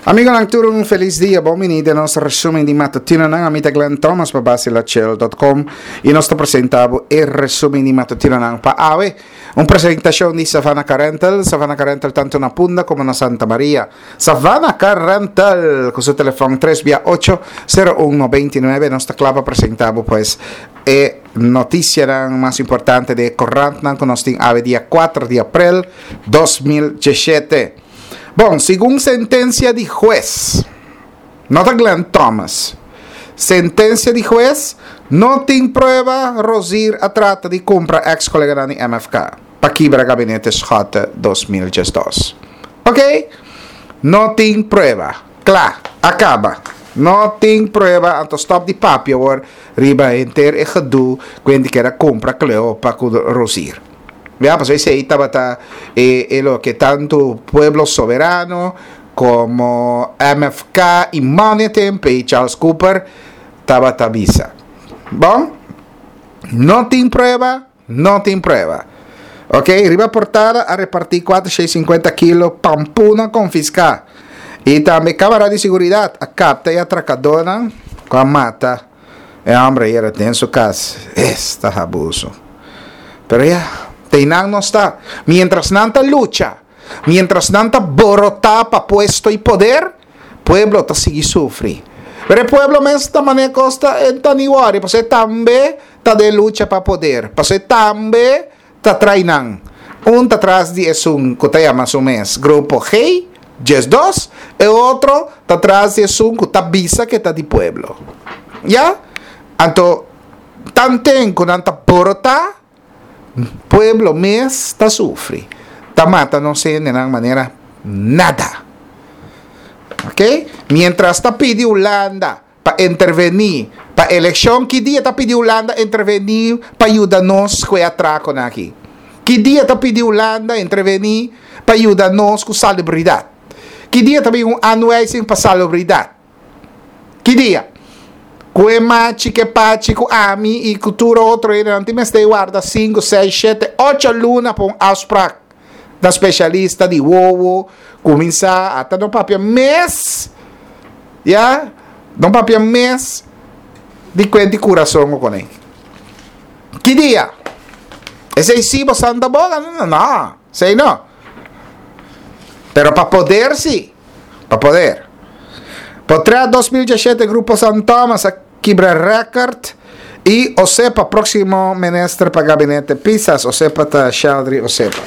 Amigo Nangturo, un feliz dia, bom-vindo ao nosso resumo de matutino ng amita Glenn Thomas pa basilachel.com e nós apresentamos o resumo de matutino ng Paawe, uma apresentação de Savannah Carental tanto na Punda como na Santa Maria. Savannah Carental, com seu telefone 368-0199, nós clava apresentamos pues e notícia mais importante de corrente que nós temos a dia 4 de abril 2017. Bom, segundo sentença de juez, nota Glenn Thomas, sentença de juez, não tem prova Rosir a trata de compra ex-colega da MFK, para quebrar gabinete Schott 2012. Ok? Não tem prova. Claro, acaba. Não tem prova, então stop de papel, riba inteiro e gedoe, quando que era compra Cleo para Rosir. Ya, pues ese ahí estaba lo que tanto Pueblo Soberano como MFK y Monetemp y Charles Cooper estaba visa. Bom, no tiene prueba. Ok, riba portada a repartir 450 kilos pampuna confiscar. Y también cámara de seguridad a capta y atracadora con mata. El hombre era en su casa. Está abuso. Pero ya. Teinan no está. Mientras nanta lucha, mientras nanta borota para puesto y poder, pueblo está sigue sufre. Pero el pueblo me esta manera costa en taniwari, porque también está de lucha para poder, porque también está trainan. Un atrás de es un que llama su mes grupo Hey, Just 2, y otro está atrás de es un que visa que está de pueblo. ¿Ya? Anto tanten con tanta borota pueblo mes está sufre, está mata no sé de ninguna manera nada, ok? Mientras está pide Holanda para intervenir para elección, ¿qué día está pide Holanda intervenir para ayudarnos con atraco aquí? ¿Qué día está pide Holanda intervenir para ayudarnos con salubridad? ¿Qué día también un anuncio para salubridad? ¿Qué día? Que machi, que pachi, que ami e cultura outro ainda mas tem guarda 5, 6, 7, 8 alunos para um ausprak da especialista de wowo começar até no papel mês já no papel mês de quente coração com ele que dia esse é sim santa bola não sei não pero para poder sim para poder Potrà 2017 Grupo San Thomas a quebrar record e o sepa próximo ministro para gabinete Pisas o sepa ta Sheldry o sepa.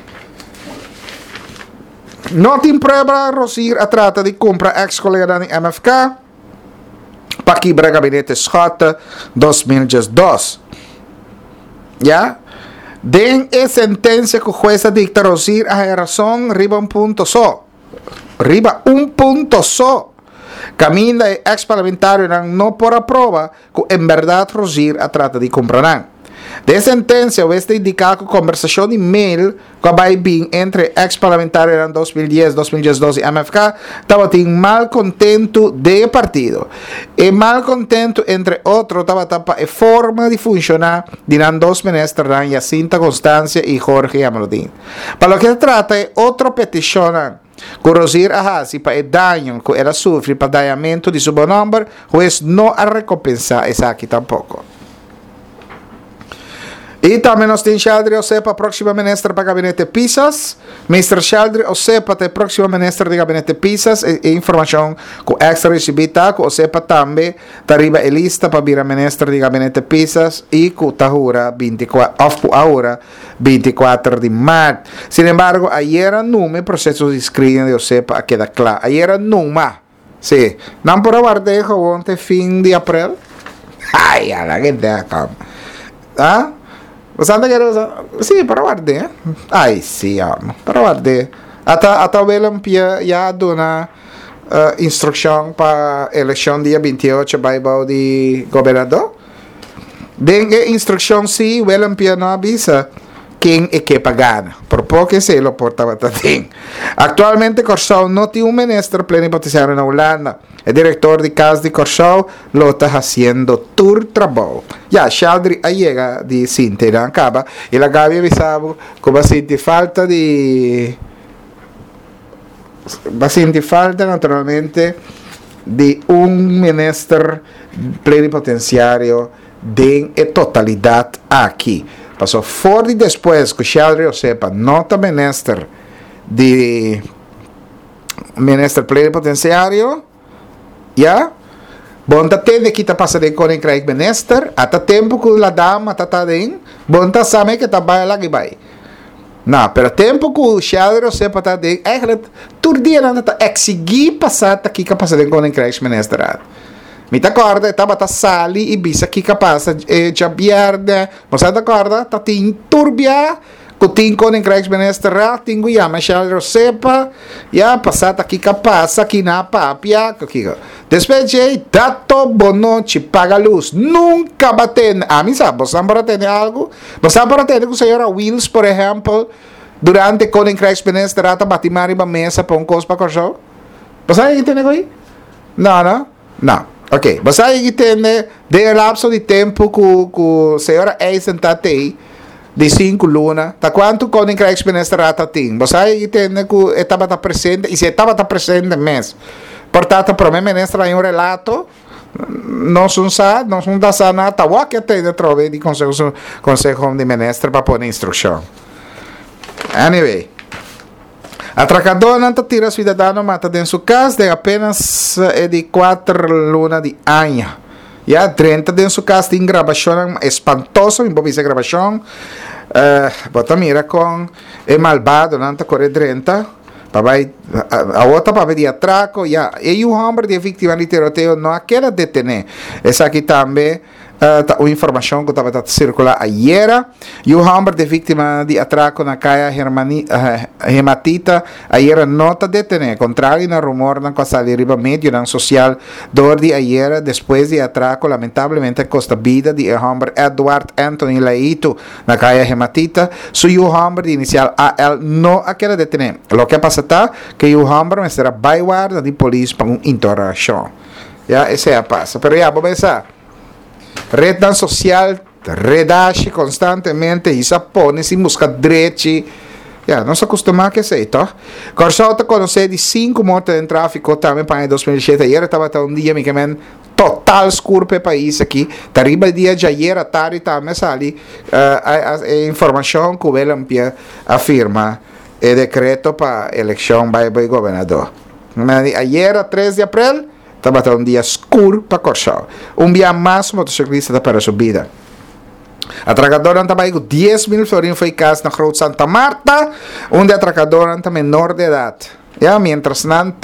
Não tem prova Rosir a trata de compra ex-colega da MFK para quebrar gabinete Schott 2012. Já? Den a sentença que o juez dicta Rosir a razão riba ponto só. Riba ponto só. Camina e ex-parlamentario não por a prova que em verdade Rosir a trata de comprar. De sentença, o este indicar que a conversação de e-mail que vai vir entre ex-parlamentario em 2010, 2012 e MFK estava em mal contento de partido. E mal contento, entre outros, estava a forma de funcionar de dois ministros, Jacinta Constância e Jorge Amelodin. Para o que se trata é outra petição que Rosir Ahasi para o dano que ela sofre para o danhamento de seu nome, o juez não a recompensar essa aqui tampouco. E também nós temos Sheldry Osepa, próxima ministra para o gabinete Pisas. Mr. Sheldry Osepa, é próxima ministra do gabinete Pisas. E informação que o ex-recibita, que Osepa também está arriba a lista para vir a ministra do gabinete Pisas e que está agora 24 de março. Sin embargo, ayer no me processo de screening de Osepa queda claro. Ayer no más. Sí. Não por aguardar ontem fim de abril. Ai, a la que te acaba. Ah? Usando que sim, para guardar. Ai, sim, para guardar. Até o Belampia já dona instrução para eleição dia 28 Bible de governador. Den instrução sim, o Belampia não avisa quem é que pagar. Por pouco se lo portava também. Atualmente Corsau não tem ministro plenipotenciário na Holanda. O diretor de casa de Corsau lo está haciendo tour trabalho. Ya, Sheldry llega de Sinter acaba e la Gabi avisava como assim de falta de bastante falta naturalmente de un ministro plenipotenciario de totalidad aqui. Passou fora e depois que o Sheldon sepa, nota ministro de ministro plenipotenciário, já, bom tá tendo que tá passando com o Craig minister, até tempo que a dama tá dentro, bom tá sabe que tá lá que vai. Não, pero tempo que o Sheldon sepa tá dentro, todo dia não tá exigir passar aqui que passar com o Craig minister. Mi t'accorda, tava sali e bisa que capaz já biarda, mas t'accorda, tá tin turbia, que tin con in Craig minister, tingo ya, mas Sheldon sepa, ya passata aqui capaz, aqui na papia, que despeje, dato bono te paga luz, nunca baten, mim sabe, você não tem algo, você não tem com a senhora Wills, por exemplo, durante con in Craig minister, tá batimari ba mesa para coisa para correr, você aí tem aí? Não. Ok, você aí tem de lapso de tempo que a senhora Eisen tá aí, de 5 lunas, tá quanto com a experiência rata tem? Você aí tem que estava presente, e se estava presente mesmo. Portanto, para mim, ministro, aí um relato, não são da sana, tá o que tem de trove de consejo de ministro para pôr instrução. Anyway. Atracador não tira cidadão mata em sua casa de apenas de 4 lunas de ano. Já 30 de sua casa tem gravação espantosa, em boa gravação. Bota mira com é malvado, não tá corre 30. Papai, a outra para de atraco, já. E o homem de vítima de tiroteio não quer detener. Essa aqui também. A informação que estava circulando ayer, e o homem de vítima de atraco na caia hematita ayer não está detenido, contrário na rumor na qual riba médio na social de ayer, depois de atraco lamentavelmente custa vida de homem Edward Anthony Laito na caia hematita, o homem de inicial AL não quer detener. O que passa é que o homem será baiward de polícia para uma interrogação. Essa é a passa. Pero vamos pensar. Rede social redaxe constantemente e se põe se busca direito. Não se acostuma a ser, tá? Corso te conhece de 5 mortes em tráfico também para 2017. Ayer estava um dia me total escuro para o país aqui. Terrible dia de ayer à tarde também sali a informação que o Belampia afirma o decreto para a eleição do governador. Ayer, 3 de abril, estava um dia escuro para Corsal. Um dia mais motociclista para a subida. Atracador estava aí com 10 mil florins foi caso na Rua Santa Marta, onde atracador está menor de idade. Mientras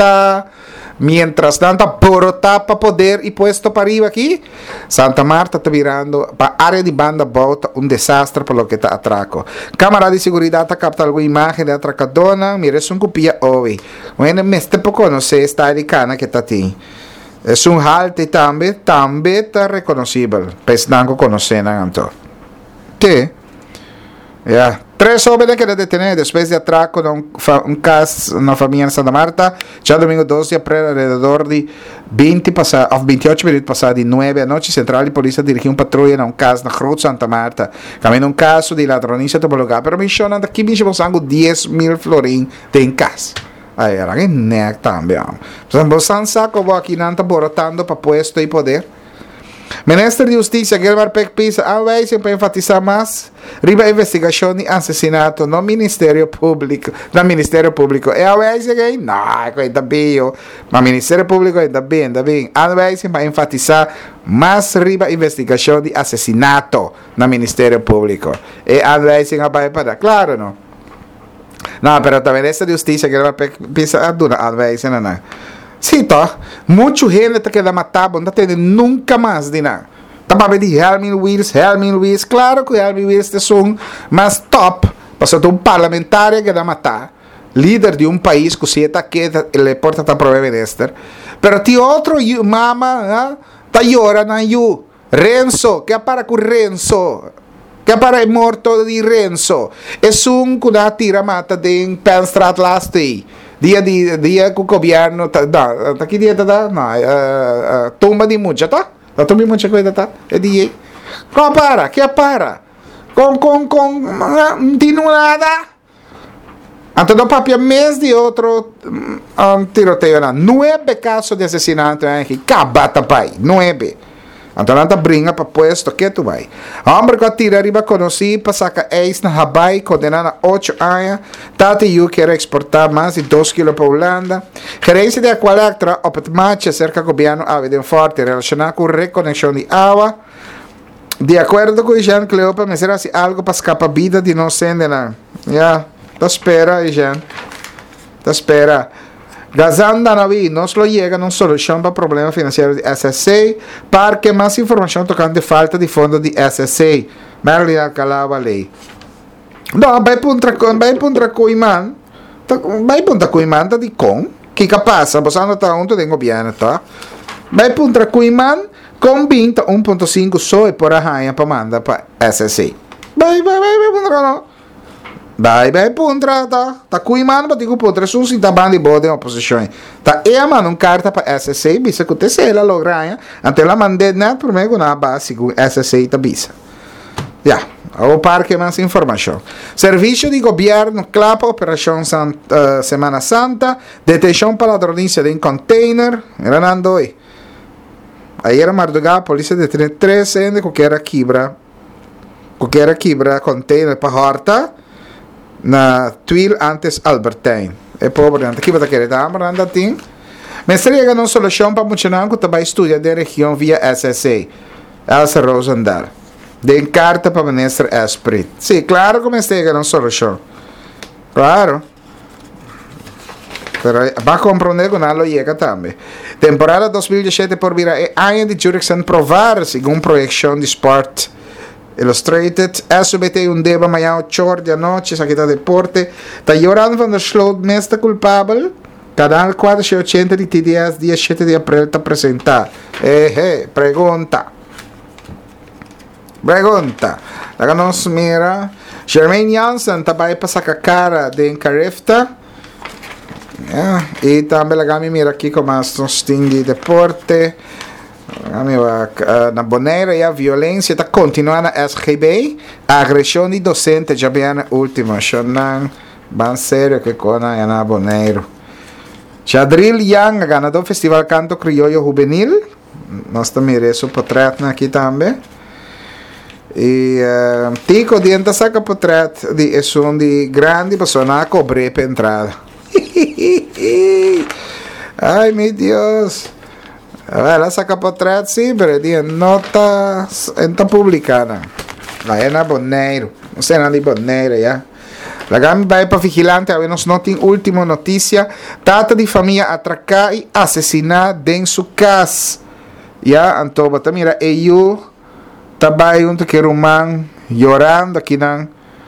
tanto, porota para poder e puesto para arriba aqui, Santa Marta está virando para a área de banda volta desastre por lo que está atraco. Câmara de segurança está captando alguma imagem de atracadora, mire, é copia hoje. Bueno, mas te pouco não sei está de cana que está aqui. É halte também está reconhecível, pois não conhecem tanto. Que? 3 homens que detener depois de atraco um caso na família Santa Marta, já domingo 12 de abril, alrededor de 28 minutos passados de 9 da noite, Central de Polícia dirigiu patrulha na caso na Rua Santa Marta, caminho caso de ladronice do lugar, pero mencionando aqui mesmo sangue 10 mil florins em casa. Aí era que nem também. Você sabe que aqui não está borotando para puesto e poder. Ministro de Justiça Gilmar Pecpis vai sempre enfatizar mais riba investigação de assassinato no Ministério Público. É a vez que não, ainda bem, mas o Ministério Público ainda bem. Vai sempre enfatizar mais riba investigação de assassinato no Ministério Público. É a vez que vai para claro, não? Não, pero também Ministro de Justiça Gilmar Pecpis a vez não. Sim, tá. Muita gente que quer matar, não tem nunca mais de nada. Tá para ver Helmin Wills, claro que Helmin Wills é um mais top, para um parlamentar que dá matar, líder de um país que se está que ele porta está para ministro. Pero tem outro mama, tá chorando aí, Renzo, que para com Renzo. Que para morto de Renzo. É um que dá tira mata de Penstraat last day. Dia que o governo tá que dia tá não tumba de muita tá tumba de muita coisa tá é dia que para com não tem nada Entonces, papi, mes de otro tiroteo, 9 casos de asesinato en Cabata Pai, 9. Entonces, brinca para puesto que tu vai. Hombre que tira arriba conocí para sacar ex na Hawaii, condenado a 8 años. Tati Yu quiere exportar más de 2 kilos para Holanda. Gerencia de Aqualectra, op het match cerca del gobierno de forte relacionado con reconexión de agua. De acuerdo con Jean Cleopa, me será algo para escapar vida de inocente. Ya, te espera, Jean. Te espera. Gazanda Navi nos lo llega una solución para problemas financieros de SSA. Para que más información tocante de falta de fondos de SSA. Merli Alcalá lei. No, vai punta Cuiman. Vai punta Cuiman tá de com. Que capaz, você tá onde tem governo, tá? Vai punta Cuiman com 1.5 só e por a rainha para mandar para SSA. Vai punta não. Vai punta, tá Cuiman para digo punta, sus tá bandi bode oposição. Tá mano um carta para SSA, bisa que você ela lograia, até lá mandei net por mim na base com SSA tá bisa. Já, o parque mais informação. Serviço de governo clapa operação Semana Santa, detenção para ladronía de container, eram dois. Ayer madrugada a polícia deteve 3 gente que era quebra container para horta na Twil antes Albertine. É pobre, não quebra daquele dama, anda assim. Mas seria uma solução para funcionar que também estuda da região via SSA. Elsa Rosendal. De carta para o ministro Esprit. Sim, claro que me está uma solução. Claro. Pero va a compreender que no lo llega también. Temporada 2017 por vida año de jurisdicción provar según proyección de Sport Illustrated. SBT un deba mañana 8 de noche, saquita deporte. Está llorando cuando Sloot mesta culpable. Canal 480 de TDS, día 7 de abril está presentado. Pregunta. La que nos mira. Jermaine Janssen está para sacar cara de Encarefta. E também a Gami mira aqui como as de deporte. Na Bonaire a violência está continuando na SGB. A agressão de docente já vem na última. Xonan, bem sério que cona é na Bonaire. Jadril Yang, ganador do Festival Canto Criollo Juvenil. Nós também miramos o portrait aqui também. E Tico dienta saca portrait de som de grande pessoa na cobre para entrada. Ai meu Deus. Ela saca portrait sempre de nota está publicada. Lá é na Bonaire. Não sei nada de Bonaire, já. La Gami vai para vigilante, a ver nos notin última notícia. Tata de família atracar e assassinar dentro sua casa. Já, Antoba, tá mira, eu tabay junto que rumang llorando aqui não.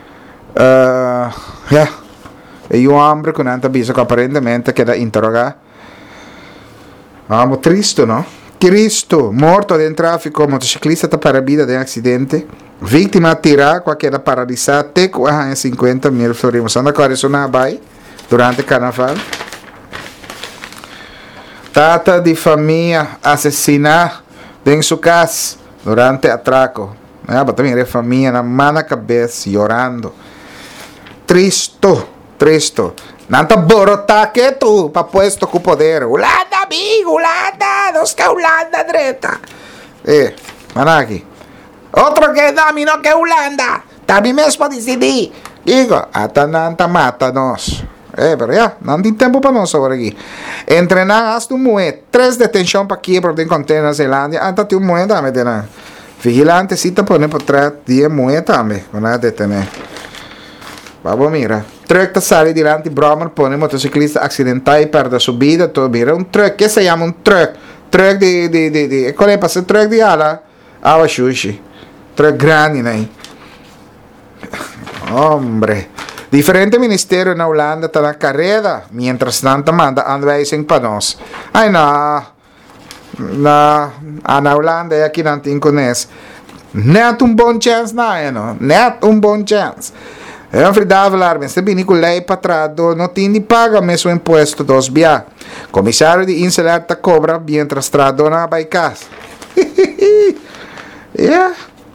E um homem com tanta bisa que aparentemente queda interrogar. Vamos, triste, não? Cristo, morto em tráfico, motociclista está para a vida de acidente. Vítima tirada, qualquer paralisada, até com 50 mil florimos. Anda com isso na Bahia, durante o carnaval. Tata de família assassinar em sua casa durante atraco. Também a família na mão na cabeça, chorando. Triste. Nanta borotar que tu, para puesto com o poder. Holanda, amigo, Holanda, nós que Holanda direita. Manaki. Outro que dá não que Holanda. Também mesmo decidir. Digo, até nanta mata nós. Pero já, não tem tempo para nós agora aqui. Entrenar hasta moeda. 3 detenção para quebra de container na Zelândia. Até tem moeda também, né? Vigilante, cita por por trás de moeda também. Quando é detener. Vamos, mira. Truck está sale diante Brommer, pone motociclista acidental e perde a subida. Todo mira. Truck, que se chama truck? Truck de qual é para ser truck de ala? Awa sushi. Truck grande, né? Hombre. Diferente ministério na Holanda está na carreira, mientras tanto manda anwijzing para nós. Ai, na Holanda aqui não tem conhece. Net bom chance, não. Net bom chance. É verdade, falar, mas também com lei patrado não tem de pagar mesmo imposto dos bia. Comissário de inselar ta cobra, mientras trado na baicas.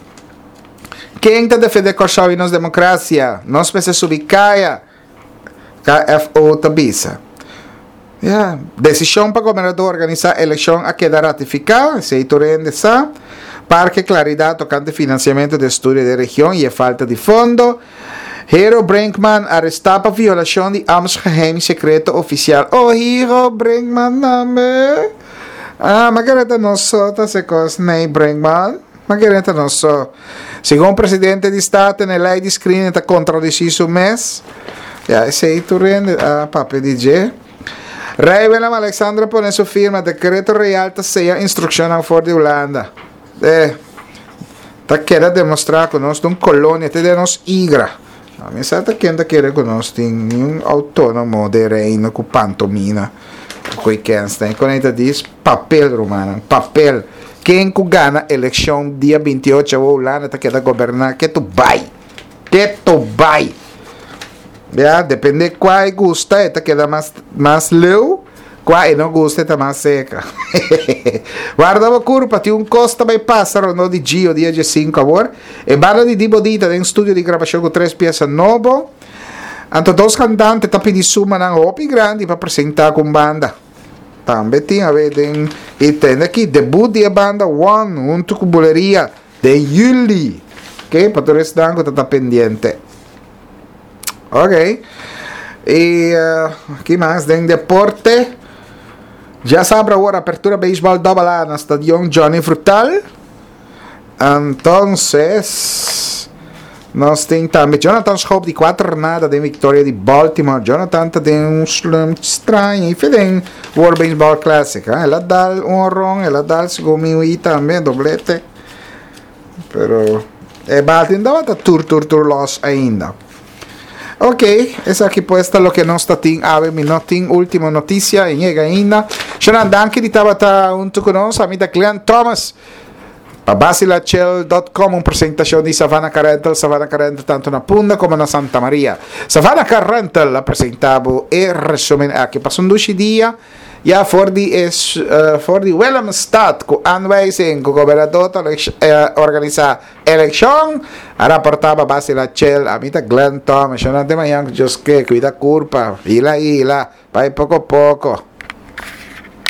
Quem está defendendo Kosovo e nossa democracia? Nós precisamos ubicar KFO Tabisa. Decisão para o governador organizar a eleição a quedar ratificada, se rende sa, para que claridade tocante financiamento de estudo de região e a falta de fundo. Hero Brinkman arrestado por violação de ambtsgeheim secreto oficial. Oh, Hero Brinkman, name. Magari non so, se cosa nei Brinkman. Magari non so. Segundo o presidente di Stato, nella lei di screening è contraddeciso un mese. Se tu rendi a Pape DJ. Revela Alexandra pone su firma decreto realta sia instruzione fuori di Olanda. Ta queda demonstrar que nós de colônia até de nós igra. A mim certa que ainda quer que nós tem um autônomo de reino com pantomina. Com quem quando ele diz papel romano, papel. Quem que ganha eleição dia 28 a Holanda ta queda governar que tu vai. Depende qual gusta, ta queda mais leu. Qua non gusta sta ma seca. Guarda curva ti un costa by passaro no di Gio di AG5 award e banda di Dibodita in studio di gravazione con 3 pièces novo. Anto dos cantanti tapi di summa nan opi grandi per presentare con banda. Tambetin avete intende qui debut di banda one un tucubuleria de Yuli che potreste anche tata pendiente. Ok. E chi más den deporte. Já sabe agora a apertura beisebol double lá no estádio Johnny Frutal. Então, nós temos também Jonathan Schoop de 4 nada de vitória de Baltimore. Jonathan tem um slump estranho e fez World Baseball Classic. Ela dá um ron, ela dá segundo e também doblete. Pero Baltimore dá tour loss ainda. Ok, essa aqui puesta lo que nós tem ave minutin última notícia em ainda. Shanan danke di tabata junto con nos amiga Clean Thomas. Basilachel.com un presentazione di Savannah Rental tanto na Punda come na Santa Maria. Savannah Rental la presentavo e resumen che passano 2 dia. Ja, voor die Willemstad, con aanwijzing, con governador organizar eleição, rapportava Basilachel, amiga Glenn Thomas, non andiamo neanche just che, cuida curpa, ila, vai poco.